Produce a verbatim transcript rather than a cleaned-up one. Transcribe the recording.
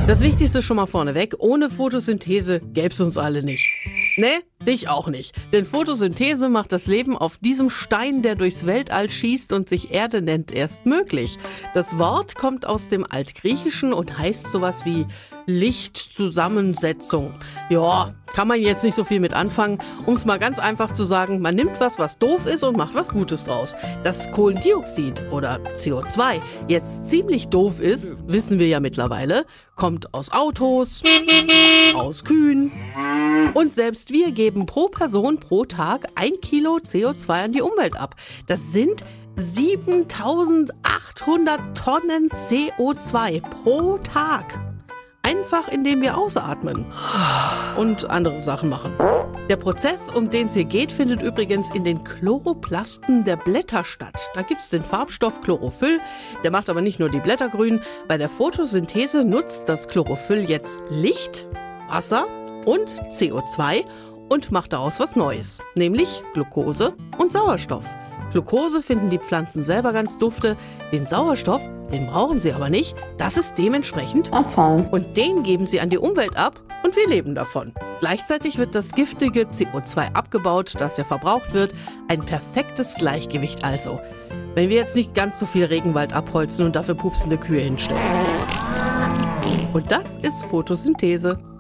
Das Wichtigste schon mal vorneweg, ohne Photosynthese gäb's uns alle nicht. Ne, dich auch nicht. Denn Photosynthese macht das Leben auf diesem Stein, der durchs Weltall schießt und sich Erde nennt, erst möglich. Das Wort kommt aus dem Altgriechischen und heißt sowas wie Lichtzusammensetzung. Ja, kann man jetzt nicht so viel mit anfangen. Um es mal ganz einfach zu sagen, man nimmt was, was doof ist und macht was Gutes draus. Dass Kohlendioxid oder C O zwei jetzt ziemlich doof ist, wissen wir ja mittlerweile, kommt aus Autos, aus Kühen. Und selbst wir geben pro Person pro Tag ein Kilo C O zwei an die Umwelt ab. Das sind siebentausendachthundert Tonnen C O zwei pro Tag. Einfach indem wir ausatmen und andere Sachen machen. Der Prozess, um den es hier geht, findet übrigens in den Chloroplasten der Blätter statt. Da gibt es den Farbstoff Chlorophyll, der macht aber nicht nur die Blätter grün. Bei der Photosynthese nutzt das Chlorophyll jetzt Licht, Wasser und C O zwei und macht daraus was Neues, nämlich Glucose und Sauerstoff. Glucose finden die Pflanzen selber ganz dufte, den Sauerstoff, den brauchen sie aber nicht, das ist dementsprechend Abfall. Und den geben sie an die Umwelt ab und wir leben davon. Gleichzeitig wird das giftige C O zwei abgebaut, das ja verbraucht wird, ein perfektes Gleichgewicht also. Wenn wir jetzt nicht ganz so viel Regenwald abholzen und dafür pupsende Kühe hinstellen. Und das ist Photosynthese.